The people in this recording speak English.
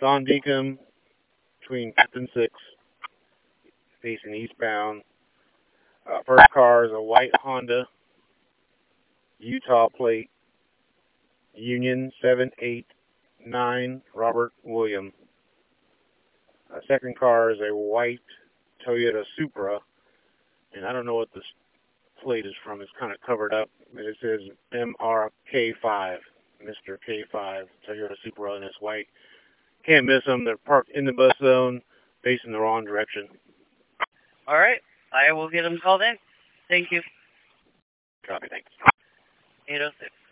Don Deacon between 5th and 6th, facing eastbound. First car is a white Honda, Utah plate, Union 789, Robert Williams. Second car is a white Toyota Supra, and I don't know what this plate is from. It's kind of covered up, but it says MRK5, Mr. K5, Toyota Supra, and it's white. Can't miss them. They're parked in the bus zone, facing the wrong direction. All right. I will get them called in. Thank you. Copy, thanks. 806.